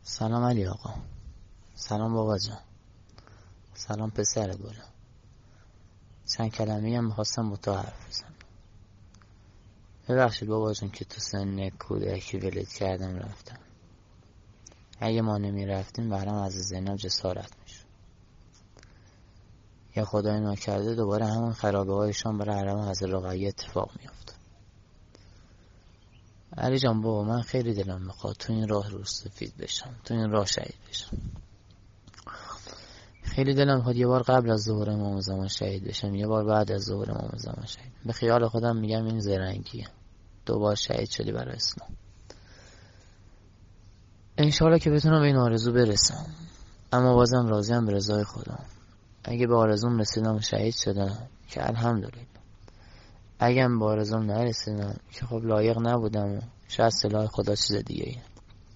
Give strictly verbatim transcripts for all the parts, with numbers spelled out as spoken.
سلام علی آقا. سلام بابا جان. سلام پسر گلم. چند کلمه‌ای هم می‌خواستم با تو حرف بزنم. ببخشید بابا جان که تو سن کودکی ولت کردم رفتم. اگه ما نمی‌رفتیم برام از زینب جسارت میشد. یا خدای نکرده دوباره همون خرابه‌هایشان برای حرم حضرت رقیه اتفاق می‌افتاد. علی جان بابا، من خیلی دلم میخواد تو این راه روز سفید بشم، تو این راه شهید بشم. خیلی دلم میخواد یه بار قبل از ظهور امام زمان شهید بشم، یه بار بعد از ظهور امام زمان شهید. به خیال خودم میگم این زرنگیه، دوبار شهید شدی برای اسلام. انشالله که بتونم به این آرزو برسم، اما بازم راضیم به رضای خدا. اگه به آرزوم رسیدم و شهید شدم که الحمدلله، اگه به آرزوم نرسیدم که خب لایق نبودم و شاید سلاح خدا چیز دیگه ایه.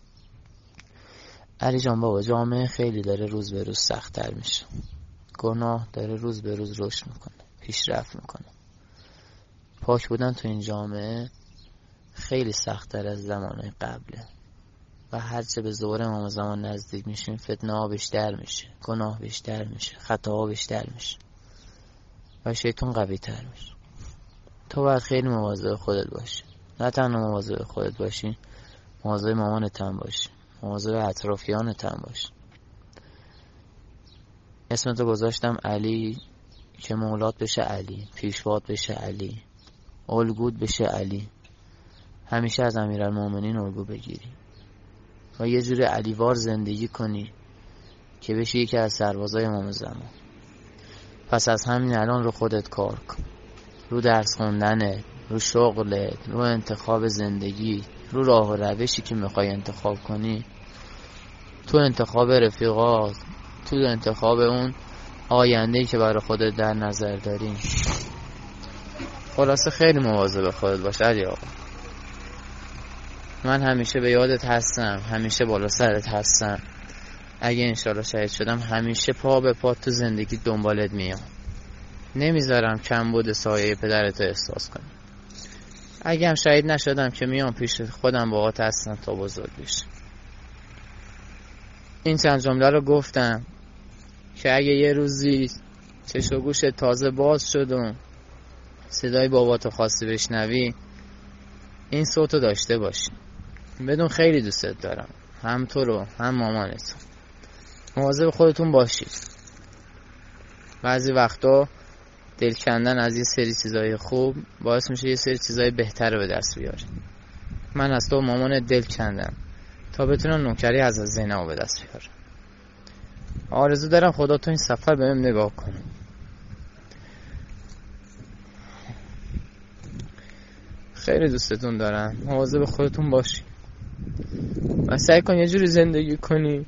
علی جان بابا، جامعه خیلی داره روز به روز سخت‌تر میشه. گناه داره روز به روز رشد میکنه، پیشرفت میکنه. پاک بودن تو این جامعه خیلی سخت‌تر از زمانه قبله و هرچه به ظهور امام زمان نزدیک میشیم فتنه ها بیشتر میشه، گناه بیشتر میشه، خطا ها بیشتر میشه و شیطان قوی تر میشه. تو باید خیلی مواظب خودت باشی. نه تنها مواظب خودت باشی، مواظب مامانت هم باشی، مواظب اطرافیانت هم باشی. اسمتو گذاشتم علی که مولات بشه علی، پیشوات بشه علی، الگوت بشه علی. همیشه از امیرالمومنین الگو بگیری و یه جور علیوار زندگی کنی که بشی یکی از سربازای امام زمان. پس از همین الان رو خودت کار کن، رو درس خوندنت، رو شغلت، رو انتخاب زندگی، رو راه و روشی که میخوای انتخاب کنی، تو انتخاب رفیقات، تو انتخاب اون آینده‌ای که برای خودت در نظر داری. خلاصه خیلی مواظب خودت باش علی آقا. من همیشه به یادت هستم، همیشه بالا سرت هستم. اگه انشالله شهید شدم همیشه پا به پا تو زندگی دنبالت میام. نمیذارم کمبود سایه پدرتو احساس کنی. اگه هم شهید نشدم که میام پیش خودم باهات هستم تا بزرگ بشی. این چند جمله رو گفتم که اگه یه روزی چشم و گوشت تازه باز شد و صدای باباتو خواستی بشنوی، این صوتو داشته باشی. بدون خیلی دوستت دارم، هم تو رو هم مامانتو. مواظب خودتون باشید. بعضی وقتا دل کندن از یه سری چیزای خوب باعث میشه یه سری چیزای بهتر رو به دست بیاره. من از تو مامان دل کندم تا بتونم نوکری از زینب به دست بیارم. آرزو دارم خدا تو این سفر بهم نگاه کنه. خیلی دوستتون دارم. مواظب خودتون باشی و سعی کن یه جوری زندگی کنی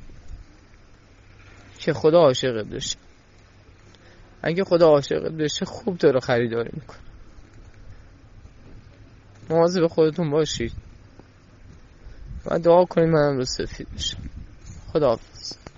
که خدا عاشقت بشه. اگه خدا عاشقت بشه خوب تو رو خریداری میکنه. مواظب خودتون باشید و دعا کنید من امروز سفید بشم. خداحافظ.